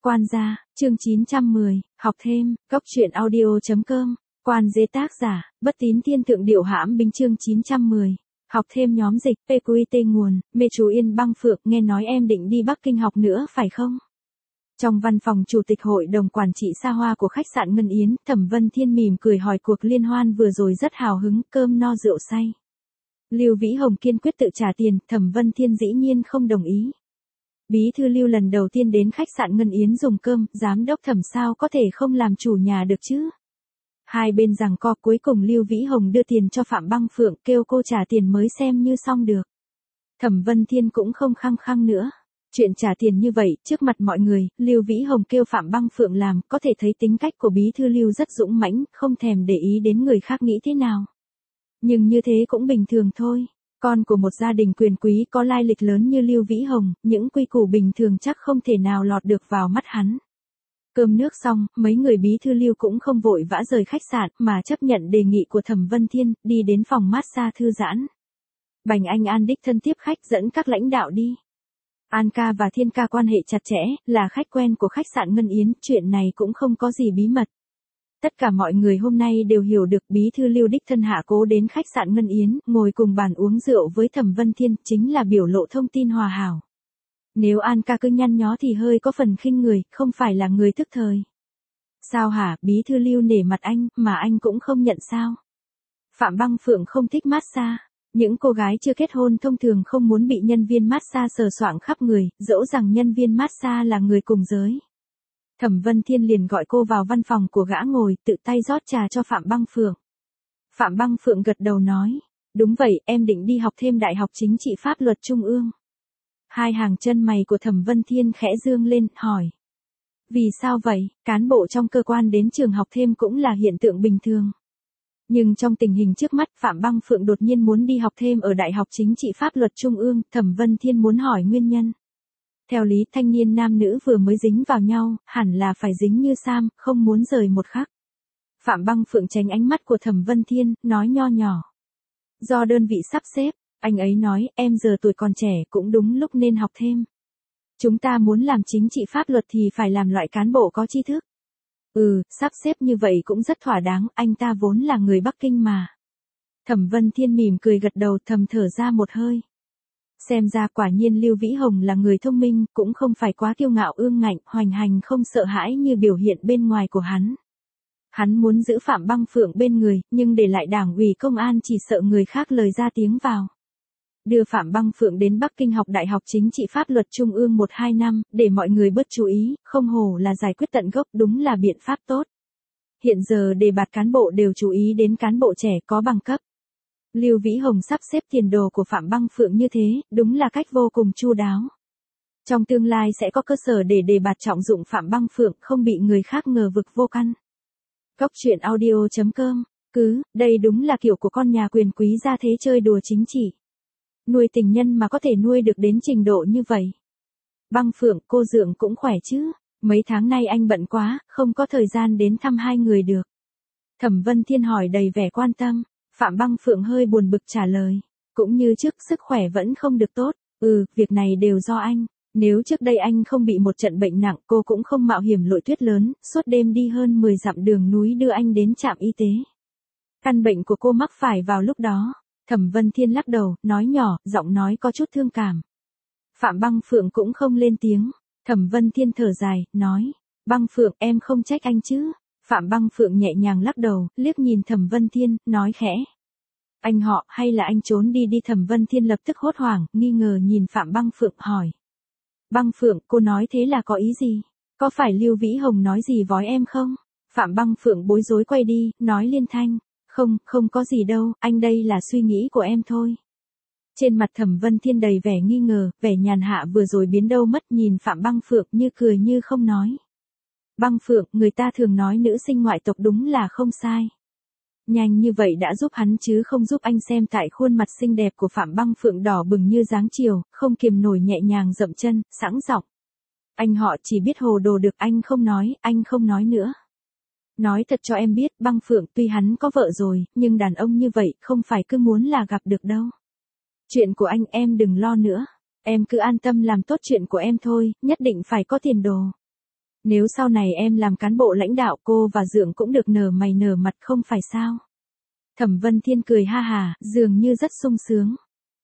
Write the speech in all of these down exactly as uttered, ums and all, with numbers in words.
Quan gia, chương chín trăm mười, học thêm, góc truyện audio.com, quan dế tác giả, bất tín thiên thượng điệu hãm binh chương chín trăm mười. Học thêm nhóm dịch, pê quy tê nguồn, mê chú Yên Băng Phượng nghe nói em định đi Bắc Kinh học nữa phải không? Trong văn phòng chủ tịch hội đồng quản trị xa hoa của khách sạn Ngân Yến, Thẩm Vân Thiên mỉm cười hỏi cuộc liên hoan vừa rồi rất hào hứng, cơm no rượu say. Lưu Vĩ Hồng kiên quyết tự trả tiền, Thẩm Vân Thiên dĩ nhiên không đồng ý. Bí thư Lưu lần đầu tiên đến khách sạn Ngân Yến dùng cơm, giám đốc Thẩm sao có thể không làm chủ nhà được chứ? Hai bên giằng co, cuối cùng Lưu Vĩ Hồng đưa tiền cho Phạm Băng Phượng, kêu cô trả tiền mới xem như xong được. Thẩm Vân Thiên cũng không khăng khăng nữa. Chuyện trả tiền như vậy, trước mặt mọi người, Lưu Vĩ Hồng kêu Phạm Băng Phượng làm, có thể thấy tính cách của bí thư Lưu rất dũng mãnh, không thèm để ý đến người khác nghĩ thế nào. Nhưng như thế cũng bình thường thôi. Con của một gia đình quyền quý có lai lịch lớn như Lưu Vĩ Hồng, những quy củ bình thường chắc không thể nào lọt được vào mắt hắn. Cơm nước xong, mấy người bí thư Lưu cũng không vội vã rời khách sạn, mà chấp nhận đề nghị của Thẩm Vân Thiên, đi đến phòng massage thư giãn. Bành Anh An đích thân tiếp khách dẫn các lãnh đạo đi. An ca và Thiên ca quan hệ chặt chẽ, là khách quen của khách sạn Ngân Yến, chuyện này cũng không có gì bí mật. Tất cả mọi người hôm nay đều hiểu được bí thư Lưu đích thân hạ cố đến khách sạn Ngân Yến, ngồi cùng bàn uống rượu với Thẩm Vân Thiên, chính là biểu lộ thông tin hòa hảo. Nếu An ca cứ nhăn nhó thì hơi có phần khinh người, không phải là người thức thời. Sao hả, bí thư Lưu nể mặt anh, mà anh cũng không nhận sao? Phạm Băng Phượng không thích massage. Những cô gái chưa kết hôn thông thường không muốn bị nhân viên massage sờ soạng khắp người, dẫu rằng nhân viên massage là người cùng giới. Thẩm Vân Thiên liền gọi cô vào văn phòng của gã ngồi, tự tay rót trà cho Phạm Băng Phượng. Phạm Băng Phượng gật đầu nói, đúng vậy, em định đi học thêm Đại học Chính trị Pháp luật Trung ương. Hai hàng chân mày của Thẩm Vân Thiên khẽ dương lên, hỏi. Vì sao vậy, cán bộ trong cơ quan đến trường học thêm cũng là hiện tượng bình thường. Nhưng trong tình hình trước mắt, Phạm Băng Phượng đột nhiên muốn đi học thêm ở Đại học Chính trị Pháp luật Trung ương, Thẩm Vân Thiên muốn hỏi nguyên nhân. Theo lý, thanh niên nam nữ vừa mới dính vào nhau, hẳn là phải dính như Sam, không muốn rời một khắc. Phạm Băng Phượng tránh ánh mắt của Thẩm Vân Thiên, nói nho nhỏ. Do đơn vị sắp xếp, anh ấy nói, em giờ tuổi còn trẻ cũng đúng lúc nên học thêm. Chúng ta muốn làm chính trị pháp luật thì phải làm loại cán bộ có tri thức. Ừ, sắp xếp như vậy cũng rất thỏa đáng, anh ta vốn là người Bắc Kinh mà. Thẩm Vân Thiên mỉm cười gật đầu, thầm thở ra một hơi. Xem ra quả nhiên Lưu Vĩ Hồng là người thông minh, cũng không phải quá kiêu ngạo ương ngạnh, hoành hành không sợ hãi như biểu hiện bên ngoài của hắn. Hắn muốn giữ Phạm Băng Phượng bên người, nhưng để lại đảng ủy công an chỉ sợ người khác lời ra tiếng vào. Đưa Phạm Băng Phượng đến Bắc Kinh học Đại học Chính trị Pháp luật Trung ương một hai năm, để mọi người bớt chú ý, không hổ là giải quyết tận gốc, đúng là biện pháp tốt. Hiện giờ đề bạt cán bộ đều chú ý đến cán bộ trẻ có bằng cấp. Lưu Vĩ Hồng sắp xếp tiền đồ của Phạm Băng Phượng như thế, đúng là cách vô cùng chu đáo. Trong tương lai sẽ có cơ sở để đề bạt trọng dụng Phạm Băng Phượng, không bị người khác ngờ vực vô căn. Góc truyện audio.com, cứ, đây đúng là kiểu của con nhà quyền quý gia thế chơi đùa chính trị. Nuôi tình nhân mà có thể nuôi được đến trình độ như vậy. Băng Phượng, cô dượng cũng khỏe chứ, mấy tháng nay anh bận quá, không có thời gian đến thăm hai người được. Thẩm Vân Thiên hỏi đầy vẻ quan tâm. Phạm Băng Phượng hơi buồn bực trả lời, cũng như trước sức khỏe vẫn không được tốt, ừ, việc này đều do anh, nếu trước đây anh không bị một trận bệnh nặng cô cũng không mạo hiểm lội tuyết lớn, suốt đêm đi hơn mười dặm đường núi đưa anh đến trạm y tế. Căn bệnh của cô mắc phải vào lúc đó, Thẩm Vân Thiên lắc đầu, nói nhỏ, giọng nói có chút thương cảm. Phạm Băng Phượng cũng không lên tiếng, Thẩm Vân Thiên thở dài, nói, Băng Phượng em không trách anh chứ. Phạm Băng Phượng nhẹ nhàng lắc đầu, liếc nhìn Thẩm Vân Thiên, nói khẽ. Anh họ, hay là anh trốn đi đi Thẩm Vân Thiên lập tức hốt hoảng, nghi ngờ nhìn Phạm Băng Phượng hỏi. Băng Phượng, cô nói thế là có ý gì? Có phải Lưu Vĩ Hồng nói gì vói em không? Phạm Băng Phượng bối rối quay đi, nói liên thanh. Không, không có gì đâu, anh đây là suy nghĩ của em thôi. Trên mặt Thẩm Vân Thiên đầy vẻ nghi ngờ, vẻ nhàn hạ vừa rồi biến đâu mất, nhìn Phạm Băng Phượng như cười như không nói. Băng Phượng, người ta thường nói nữ sinh ngoại tộc đúng là không sai. Nhanh như vậy đã giúp hắn chứ không giúp anh, xem tại khuôn mặt xinh đẹp của Phạm Băng Phượng đỏ bừng như dáng chiều, không kiềm nổi nhẹ nhàng dậm chân, sẵn giọng. Anh họ chỉ biết hồ đồ được, anh không nói, anh không nói nữa. Nói thật cho em biết, Băng Phượng, tuy hắn có vợ rồi, nhưng đàn ông như vậy không phải cứ muốn là gặp được đâu. Chuyện của anh em đừng lo nữa, em cứ an tâm làm tốt chuyện của em thôi, nhất định phải có tiền đồ. Nếu sau này em làm cán bộ lãnh đạo cô và Dượng cũng được nở mày nở mặt không phải sao? Thẩm Vân Thiên cười ha hà, dường như rất sung sướng.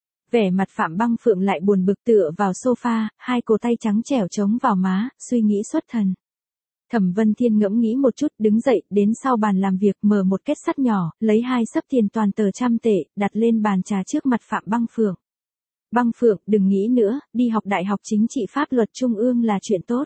Vẻ mặt Phạm Băng Phượng lại buồn bực tựa vào sofa, hai cổ tay trắng trẻo chống vào má, suy nghĩ xuất thần. Thẩm Vân Thiên ngẫm nghĩ một chút, đứng dậy, đến sau bàn làm việc, mở một kết sắt nhỏ, lấy hai xấp tiền toàn tờ trăm tệ, đặt lên bàn trà trước mặt Phạm Băng Phượng. Băng Phượng, đừng nghĩ nữa, đi học Đại học Chính trị Pháp luật Trung ương là chuyện tốt.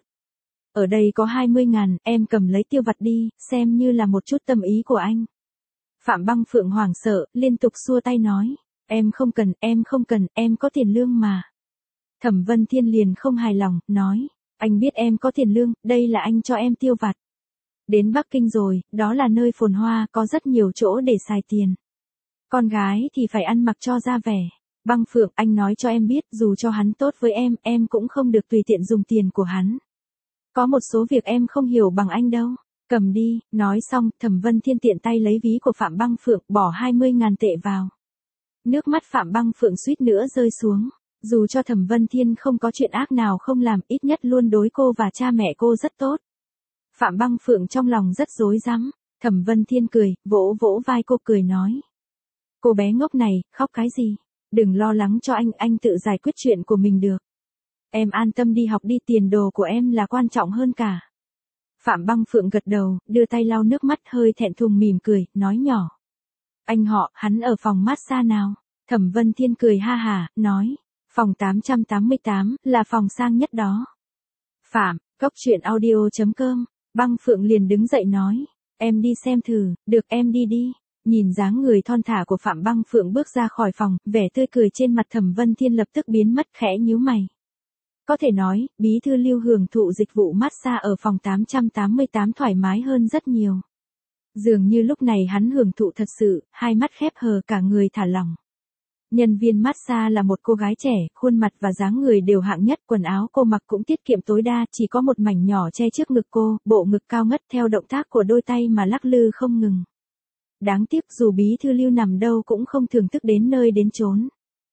Ở đây có hai mươi ngàn, em cầm lấy tiêu vặt đi, xem như là một chút tâm ý của anh. Phạm Băng Phượng hoảng sợ, liên tục xua tay nói, em không cần, em không cần, em có tiền lương mà. Thẩm Vân Thiên liền không hài lòng, nói, anh biết em có tiền lương, đây là anh cho em tiêu vặt. Đến Bắc Kinh rồi, đó là nơi phồn hoa, có rất nhiều chỗ để xài tiền. Con gái thì phải ăn mặc cho ra vẻ. Băng Phượng, anh nói cho em biết, dù cho hắn tốt với em, em cũng không được tùy tiện dùng tiền của hắn. Có một số việc em không hiểu bằng anh đâu. Cầm đi, nói xong, Thẩm Vân Thiên tiện tay lấy ví của Phạm Băng Phượng, bỏ hai mươi ngàn tệ vào. Nước mắt Phạm Băng Phượng suýt nữa rơi xuống. Dù cho Thẩm Vân Thiên không có chuyện ác nào không làm, ít nhất luôn đối cô và cha mẹ cô rất tốt. Phạm Băng Phượng trong lòng rất rối rắm. Thẩm Vân Thiên cười, vỗ vỗ vai cô cười nói. Cô bé ngốc này, khóc cái gì? Đừng lo lắng cho anh, anh tự giải quyết chuyện của mình được. Em an tâm đi học đi, tiền đồ của em là quan trọng hơn cả. Phạm Băng Phượng gật đầu, đưa tay lau nước mắt, hơi thẹn thùng mỉm cười, nói nhỏ. Anh họ, hắn ở phòng massage nào? Thẩm Vân Thiên cười ha hà, nói. Phòng tám trăm tám mươi tám, là phòng sang nhất đó. Phạm, cốc truyện audio chấm com. Băng Phượng liền đứng dậy nói. Em đi xem thử, được em đi đi. Nhìn dáng người thon thả của Phạm Băng Phượng bước ra khỏi phòng, vẻ tươi cười trên mặt Thẩm Vân Thiên lập tức biến mất, khẽ nhíu mày. Có thể nói, bí thư Lưu hưởng thụ dịch vụ massage ở phòng tám trăm tám mươi tám thoải mái hơn rất nhiều. Dường như lúc này hắn hưởng thụ thật sự, hai mắt khép hờ, cả người thả lỏng. Nhân viên massage là một cô gái trẻ, khuôn mặt và dáng người đều hạng nhất, quần áo cô mặc cũng tiết kiệm tối đa, chỉ có một mảnh nhỏ che trước ngực cô, bộ ngực cao ngất theo động tác của đôi tay mà lắc lư không ngừng. Đáng tiếc dù bí thư Lưu nằm đâu cũng không thưởng thức đến nơi đến chốn.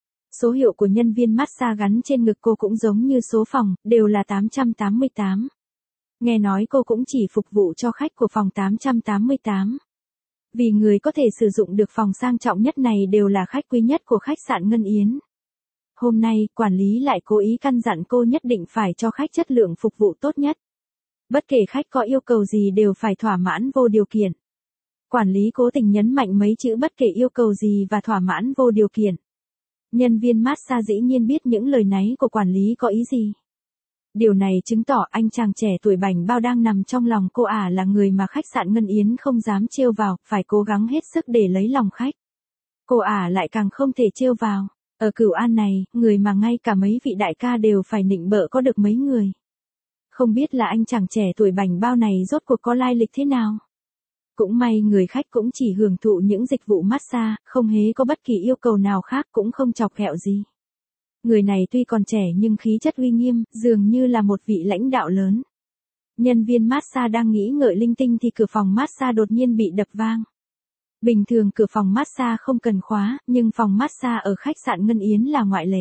Số hiệu của nhân viên massage gắn trên ngực cô cũng giống như số phòng, đều là tám trăm tám mươi tám. Nghe nói cô cũng chỉ phục vụ cho khách của phòng tám trăm tám mươi tám. Vì người có thể sử dụng được phòng sang trọng nhất này đều là khách quý nhất của khách sạn Ngân Yến. Hôm nay, quản lý lại cố ý căn dặn cô nhất định phải cho khách chất lượng phục vụ tốt nhất. Bất kể khách có yêu cầu gì đều phải thỏa mãn vô điều kiện. Quản lý cố tình nhấn mạnh mấy chữ bất kể yêu cầu gì và thỏa mãn vô điều kiện. Nhân viên massage dĩ nhiên biết những lời náy của quản lý có ý gì. Điều này chứng tỏ anh chàng trẻ tuổi bảnh bao đang nằm trong lòng cô ả là người mà khách sạn Ngân Yến không dám trêu vào, phải cố gắng hết sức để lấy lòng khách. Cô ả lại càng không thể trêu vào. Ở Cửu An này, người mà ngay cả mấy vị đại ca đều phải nịnh bợ có được mấy người. Không biết là anh chàng trẻ tuổi bảnh bao này rốt cuộc có lai lịch thế nào. Cũng may người khách cũng chỉ hưởng thụ những dịch vụ massage, không hề có bất kỳ yêu cầu nào khác, cũng không chọc ghẹo gì. Người này tuy còn trẻ nhưng khí chất uy nghiêm, dường như là một vị lãnh đạo lớn. Nhân viên massage đang nghĩ ngợi linh tinh thì cửa phòng massage đột nhiên bị đập vang. Bình thường cửa phòng massage không cần khóa, nhưng phòng massage ở khách sạn Ngân Yến là ngoại lệ.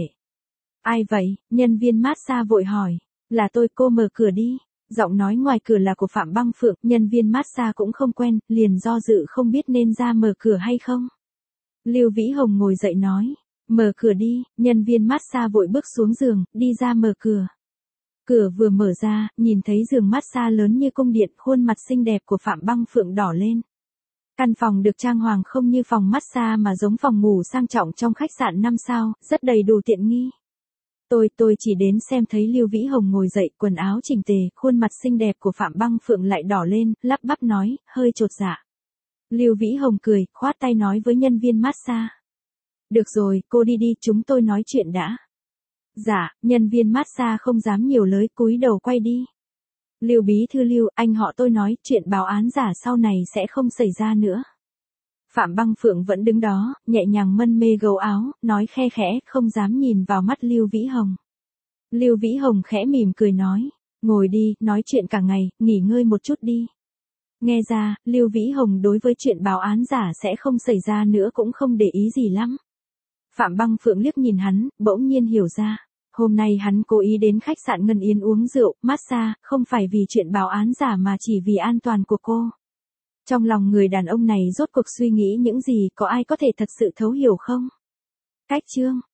Ai vậy? Nhân viên massage vội hỏi. Là tôi, cô mở cửa đi. Giọng nói ngoài cửa là của Phạm Băng Phượng, nhân viên massage cũng không quen, liền do dự không biết nên ra mở cửa hay không. Lưu Vĩ Hồng ngồi dậy nói. Mở cửa đi, nhân viên massage vội bước xuống giường, đi ra mở cửa. Cửa vừa mở ra, nhìn thấy giường massage lớn như cung điện, khuôn mặt xinh đẹp của Phạm Băng Phượng đỏ lên. Căn phòng được trang hoàng không như phòng massage mà giống phòng ngủ sang trọng trong khách sạn năm sao, rất đầy đủ tiện nghi. Tôi, tôi chỉ đến xem thấy Lưu Vĩ Hồng ngồi dậy, quần áo chỉnh tề, khuôn mặt xinh đẹp của Phạm Băng Phượng lại đỏ lên, lắp bắp nói, hơi chột dạ. Lưu Vĩ Hồng cười, khoát tay nói với nhân viên massage. Được rồi, cô đi đi, chúng tôi nói chuyện đã. Dạ, nhân viên massage không dám nhiều lời, cúi đầu quay đi. Lưu bí thư Lưu, anh họ tôi nói, chuyện báo án giả sau này sẽ không xảy ra nữa. Phạm Băng Phượng vẫn đứng đó, nhẹ nhàng mân mê gấu áo, nói khe khẽ, không dám nhìn vào mắt Lưu Vĩ Hồng. Lưu Vĩ Hồng khẽ mỉm cười nói, ngồi đi, nói chuyện cả ngày, nghỉ ngơi một chút đi. Nghe ra, Lưu Vĩ Hồng đối với chuyện báo án giả sẽ không xảy ra nữa cũng không để ý gì lắm. Phạm Băng Phượng liếc nhìn hắn, bỗng nhiên hiểu ra. Hôm nay hắn cố ý đến khách sạn Ngân Yến uống rượu, massage, không phải vì chuyện báo án giả mà chỉ vì an toàn của cô. Trong lòng người đàn ông này rốt cuộc suy nghĩ những gì, có ai có thể thật sự thấu hiểu không? Cách chương